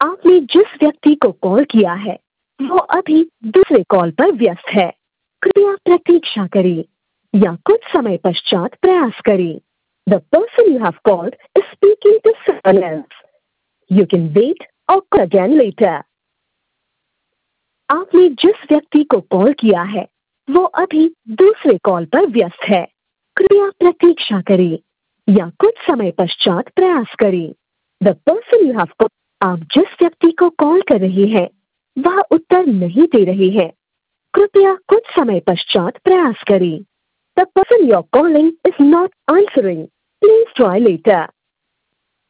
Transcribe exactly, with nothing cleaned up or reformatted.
आपने जिस व्यक्ति को कॉल किया है वो अभी दूसरे कॉल पर व्यस्त है। कृपया प्रतीक्षा करें या कुछ समय पश्चात प्रयास करें। The person you have called is speaking to someone else. You can wait or call again later. आपने जिस व्यक्ति को कॉल किया है वो अभी दूसरे कॉल पर व्यस्त है। कृपया प्रतीक्षा करें या कुछ समय पश्चात प्रयास करें। The person you have called, आप जिस व्यक्ति को कॉल कर रहे हैं वह उत्तर नहीं दे रहे हैं। कृपया कुछ समय पश्चात प्रयास करें। The person you are calling is not answering. Please try letter.